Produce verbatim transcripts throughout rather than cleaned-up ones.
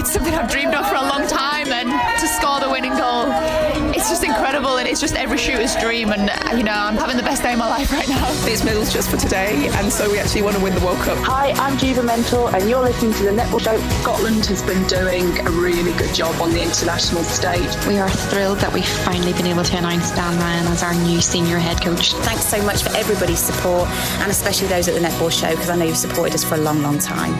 something I've dreamed of for a long time, and to score the winning goal, it's just incredible, and it's just every shooter's dream, and you know, I'm having the best day of my life right now. It's medals just for today, and so we actually want to win the World Cup. Hi, I'm Juva Mental, and you're listening to the Netball Show. Scotland has been doing a really good job on the international stage. We are thrilled that we've finally been able to announce Dan Ryan as our new senior head coach. Thanks so much for everybody's support, and especially those at the Netball Show, because I know you've supported us for a long, long time.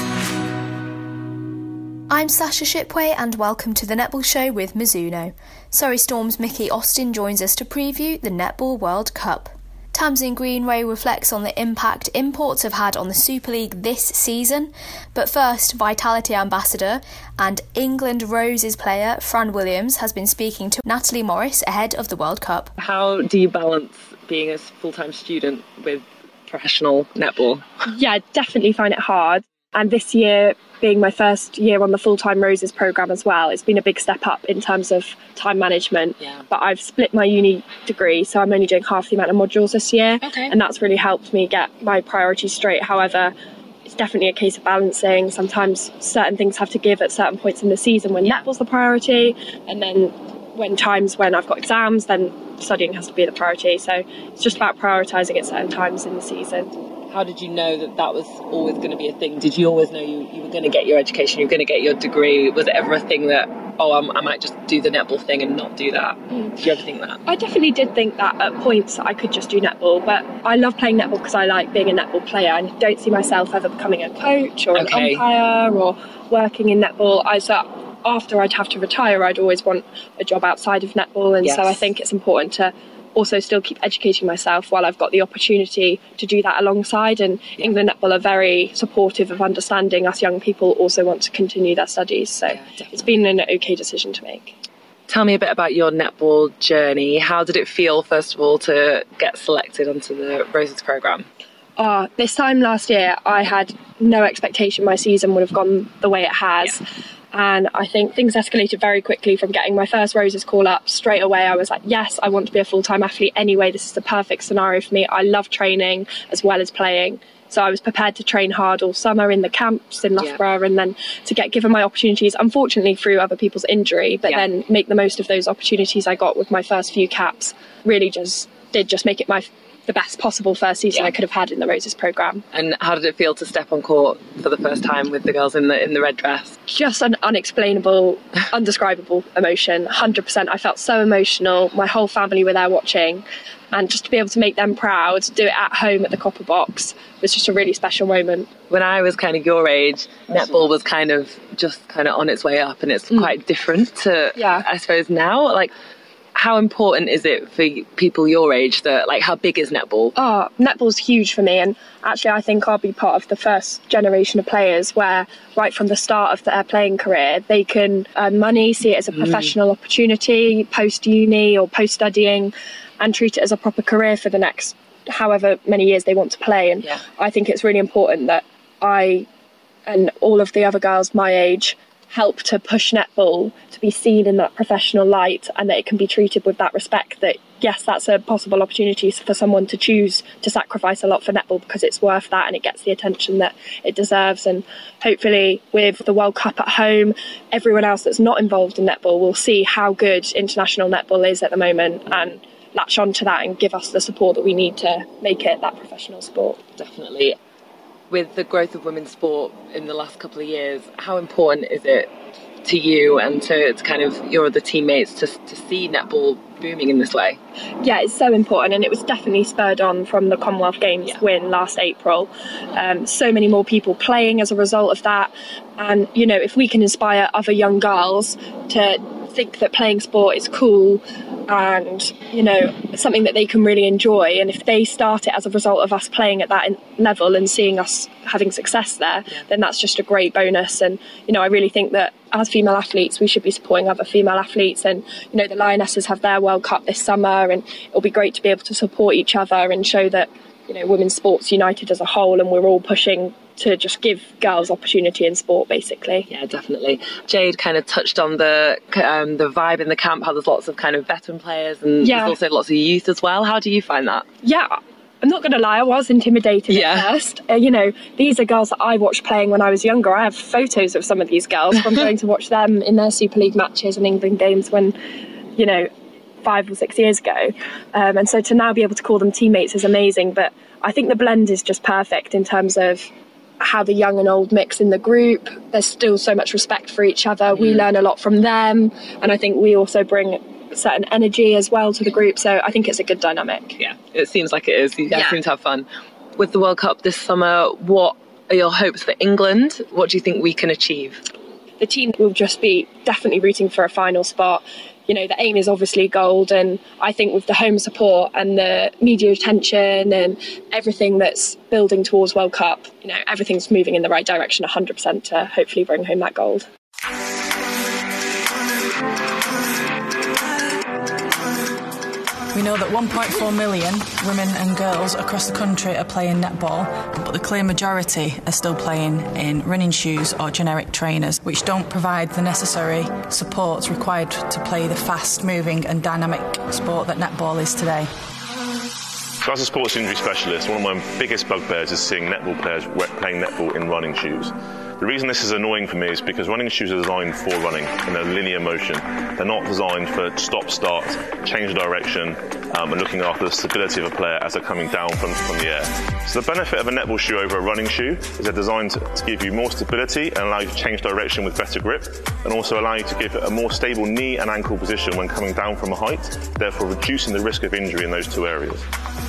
I'm Sasha Shipway, and welcome to the Netball Show with Mizuno. Surrey Storm's Mickey Austin joins us to preview the Netball World Cup. Tamsin Greenway reflects on the impact imports have had on the Super League this season. But first, Vitality Ambassador and England Roses player Fran Williams has been speaking to Natalie Morris ahead of the World Cup. How do you balance being a full-time student with professional netball? Yeah, definitely find it hard. And this year, being my first year on the full-time Roses programme as well, it's been a big step up in terms of time management. Yeah. But I've split my uni degree, so I'm only doing half the amount of modules this year. Okay. And that's really helped me get my priorities straight. However, it's definitely a case of balancing. Sometimes certain things have to give at certain points in the season when Yeah. netball's the priority. And then when times when I've got exams, then studying has to be the priority. So it's just about prioritising at certain times in the season. How did you know that that was always going to be a thing? Did you always know you, you were going to get your education, you were going to get your degree? Was it ever a thing that, oh, I'm, I might just do the netball thing and not do that? Mm. Did you ever think that? I definitely did think that at points I could just do netball, but I love playing netball because I like being a netball player, and don't see myself ever becoming a coach or Okay. an umpire or working in netball. I so after I'd have to retire, I'd always want a job outside of netball, and Yes. so I think it's important to also still keep educating myself while I've got the opportunity to do that alongside. And Yeah. England Netball are very supportive of understanding us young people also want to continue their studies, so Yeah, it's been an okay decision to make. Tell me a bit about your netball journey. How did it feel, first of all, to get selected onto the Roses programme? Oh, this time last year, I had no expectation my season would have gone the way it has. Yeah. And I think things escalated very quickly from getting my first Roses call up. Straight away, I was like, yes, I want to be a full-time athlete anyway. This is the perfect scenario for me. I love training as well as playing. So I was prepared to train hard all summer in the camps in Loughborough, yeah. and then to get given my opportunities, unfortunately through other people's injury, but yeah. then make the most of those opportunities I got with my first few caps. Really just did just make it my the best possible first season yeah. I could have had in the Roses programme. And how did it feel to step on court for the first time with the girls in the in the red dress? Just an unexplainable, undescribable emotion. one hundred percent. I felt so emotional. My whole family were there watching, and just to be able to make them proud, do it at home at the Copper Box, was just a really special moment. When I was kind of your age, netball was kind of just kind of on its way up, and it's mm. quite different to, yeah. I suppose, now. Like, how important is it for people your age that, like, how big is netball? Oh, netball's huge for me, and actually I think I'll be part of the first generation of players where right from the start of their playing career they can earn money, see it as a professional mm. opportunity post-uni or post-studying, and treat it as a proper career for the next however many years they want to play. And yeah. I think it's really important that I and all of the other girls my age help to push netball to be seen in that professional light, and that it can be treated with that respect, that yes, that's a possible opportunity for someone to choose to sacrifice a lot for netball because it's worth that and it gets the attention that it deserves. And hopefully with the World Cup at home, everyone else that's not involved in netball will see how good international netball is at the moment and latch on to that and give us the support that we need to make it that professional sport. Definitely. With the growth of women's sport in the last couple of years, how important is it to you and to, to kind of your other teammates to, to see netball booming in this way? Yeah, it's so important, and it was definitely spurred on from the Commonwealth Games yeah. win last April. Um, so many more people playing as a result of that, and you know, if we can inspire other young girls to think that playing sport is cool and you know something that they can really enjoy, and if they start it as a result of us playing at that level and seeing us having success there, yeah. then that's just a great bonus. And you know, I really think that as female athletes we should be supporting other female athletes, and you know, the Lionesses have their World Cup this summer, and it'll be great to be able to support each other and show that you know women's sports united as a whole, and we're all pushing to just give girls opportunity in sport, basically. Yeah, definitely. Jade kind of touched on the um, the vibe in the camp, how there's lots of kind of veteran players and yeah. there's also lots of youth as well. How do you find that? Yeah, I'm not going to lie, I was intimidated yeah. at first. Uh, you know, these are girls that I watched playing when I was younger. I have photos of some of these girls from going to watch them in their Super League matches and England games when, you know, five or six years ago. Um, and so to now be able to call them teammates is amazing. But I think the blend is just perfect in terms of how the young and old mix in the group. There's still so much respect for each other. We learn a lot from them. And I think we also bring certain energy as well to the group, so I think it's a good dynamic. Yeah, it seems like it is. You guys yeah. seem to have fun. With the World Cup this summer, what are your hopes for England? What do you think we can achieve? The team will just be definitely rooting for a final spot. You know, the aim is obviously gold, and I think with the home support and the media attention and everything that's building towards World Cup, you know, everything's moving in the right direction one hundred percent to hopefully bring home that gold. We know that one point four million women and girls across the country are playing netball, but the clear majority are still playing in running shoes or generic trainers, which don't provide the necessary supports required to play the fast-moving and dynamic sport that netball is today. So as a sports injury specialist, one of my biggest bugbears is seeing netball players playing netball in running shoes. The reason this is annoying for me is because running shoes are designed for running in a linear motion. They're not designed for stop, start, change direction, um, and looking after the stability of a player as they're coming down from, from the air. So the benefit of a netball shoe over a running shoe is they're designed to, to give you more stability and allow you to change direction with better grip, and also allow you to give a more stable knee and ankle position when coming down from a height, therefore reducing the risk of injury in those two areas.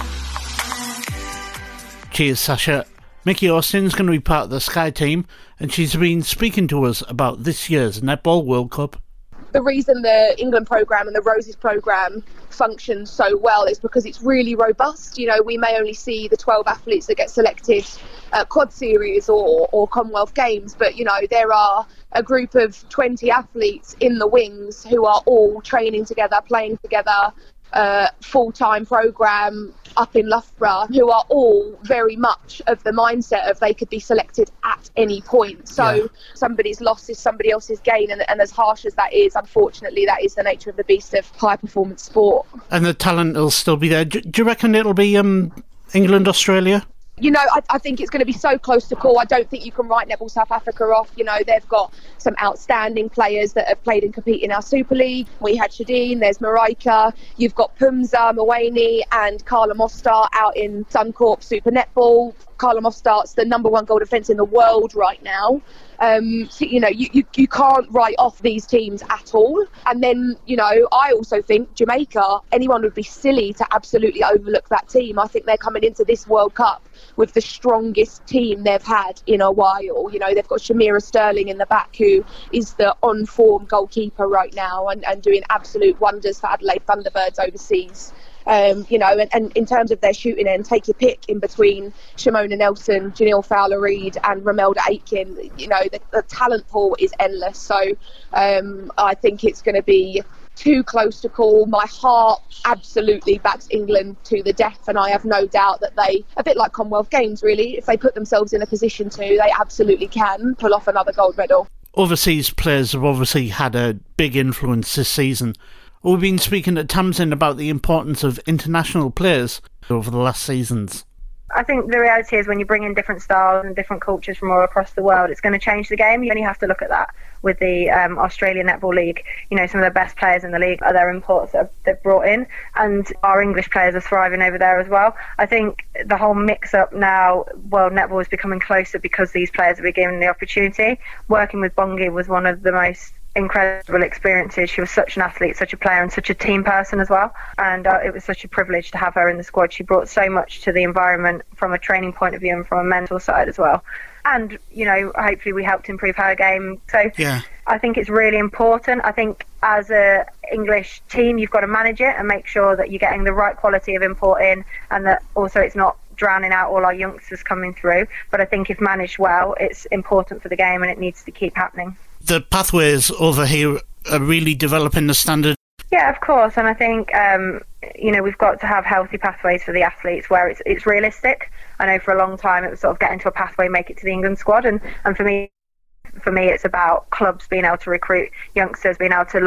Cheers, Sasha. Mickey Austin's going to be part of the Sky team, and she's been speaking to us about this year's Netball World Cup. The reason the England programme and the Roses programme functions so well is because it's really robust. You know, we may only see the twelve athletes that get selected at Quad Series or, or Commonwealth Games, but, you know, there are a group of twenty athletes in the wings who are all training together, playing together, uh, full-time programme up in Loughborough, who are all very much of the mindset of they could be selected at any point. So yeah. somebody's loss is somebody else's gain, and, and as harsh as that is, unfortunately, that is the nature of the beast of high-performance sport. And the talent will still be there. Do, do you reckon it'll be um, England-Australia? You know, I, I think it's going to be so close to call. I don't think you can write Netball South Africa off. You know, they've got some outstanding players that have played and compete in our Super League. We had Shadeen, there's Marika, you've got Pumza, Mawani and Carla Mostart out in Suncorp Super Netball. Carla Mostart's the number one goal defence in the world right now. Um, so, you know, you, you, you can't write off these teams at all. And then, you know, I also think Jamaica, anyone would be silly to absolutely overlook that team. I think they're coming into this World Cup with the strongest team they've had in a while. You know, they've got Shamira Sterling in the back, who is the on-form goalkeeper right now and, and doing absolute wonders for Adelaide Thunderbirds overseas. Um, you know, and, and in terms of their shooting end, take your pick in between Shimona Nelson, Janelle Fowler-Reid and Romelda Aitken. You know, the, the talent pool is endless. So um, I think it's going to be too close to call. My heart absolutely backs England to the death, and I have no doubt that they, a bit like Commonwealth Games really, if they put themselves in a position to, they absolutely can pull off another gold medal. Overseas players have obviously had a big influence this season. We've been speaking to Tamsin about the importance of international players over the last seasons. I think the reality is when you bring in different styles and different cultures from all across the world, it's going to change the game. You only have to look at that with the um, Australian Netball League. You know, some of the best players in the league are their imports that they've brought in, and our English players are thriving over there as well. I think the whole mix-up now, world netball is becoming closer because these players are given the opportunity. Working with Bongi was one of the most incredible experiences. She was such an athlete, such a player and such a team person as well, and uh, it was such a privilege to have her in the squad. She brought so much to the environment from a training point of view and from a mental side as well, and you know, hopefully we helped improve her game. So yeah. I think it's really important. I think as a English team you've got to manage it and make sure that you're getting the right quality of import in, and that also it's not drowning out all our youngsters coming through. But I think if managed well, it's important for the game and it needs to keep happening. The pathways over here are really developing the standard. Yeah, of course, and I think um, you know, we've got to have healthy pathways for the athletes where it's it's realistic. I know for a long time it was sort of get into a pathway, make it to the England squad, and, and for me, for me, it's about clubs being able to recruit youngsters, being able to learn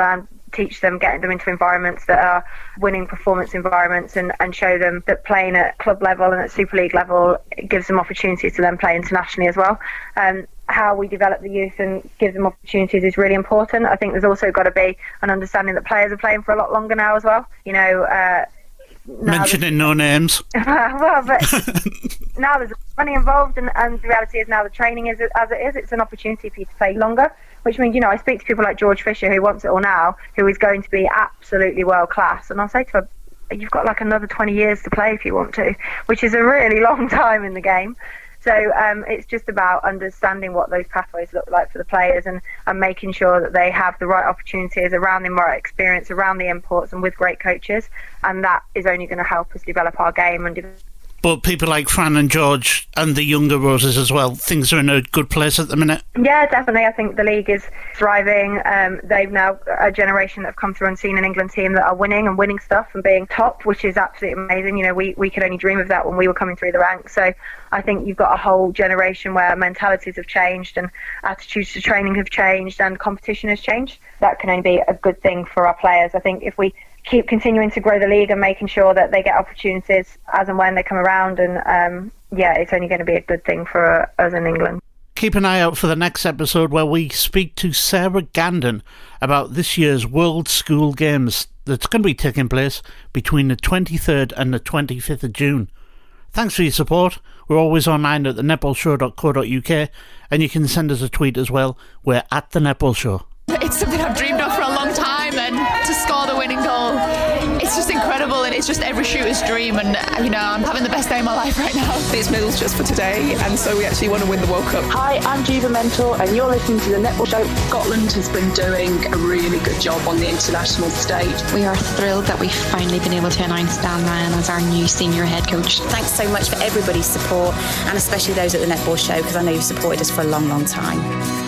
teach them, getting them into environments that are winning performance environments, and, and show them that playing at club level and at Super League level gives them opportunities to then play internationally as well. Um, how we develop the youth and give them opportunities is really important. I think there's also got to be an understanding that players are playing for a lot longer now as well. You know, uh, mentioning no names. Well, but now there's money involved, and, and the reality is now the training is as it is. It's an opportunity for you to play longer, which means, you know, I speak to people like George Fisher, who wants it all now, who is going to be absolutely world class, and I'll say to her, you've got like another twenty years to play if you want to, which is a really long time in the game. So um, it's just about understanding what those pathways look like for the players, and, and making sure that they have the right opportunities around the right experience, around the imports, and with great coaches. And that is only going to help us develop our game and develop. But people like Fran and George and the younger Roses as well, things are in a good place at the minute. Yeah, definitely. I think the league is thriving. Um, they've now a generation that have come through and seen an England team that are winning and winning stuff and being top, which is absolutely amazing. You know, we, we could only dream of that when we were coming through the ranks. So I think you've got a whole generation where mentalities have changed and attitudes to training have changed and competition has changed. That can only be a good thing for our players. I think if we keep continuing to grow the league and making sure that they get opportunities as and when they come around, and um, yeah, it's only going to be a good thing for uh, us in England. Keep an eye out for the next episode where we speak to Sarah Gandon about this year's World School Games that's going to be taking place between the twenty-third and the twenty-fifth of June. Thanks for your support. We're always online at the netball show dot co dot uk, and you can send us a tweet as well. We're at the Netball Show. It's something I've dreamed of for a long time, and to score the winning goal, it's just incredible, and it's just every shooter's dream, and you know, I'm having the best day of my life right now. It's medals just for today, and so we actually want to win the World Cup. Hi, I'm Jiva Mentor, and you're listening to the Netball Show. Scotland has been doing a really good job on the international stage. We are thrilled that we've finally been able to announce Dan Ryan as our new senior head coach. Thanks so much for everybody's support, and especially those at the Netball Show, because I know you've supported us for a long, long time.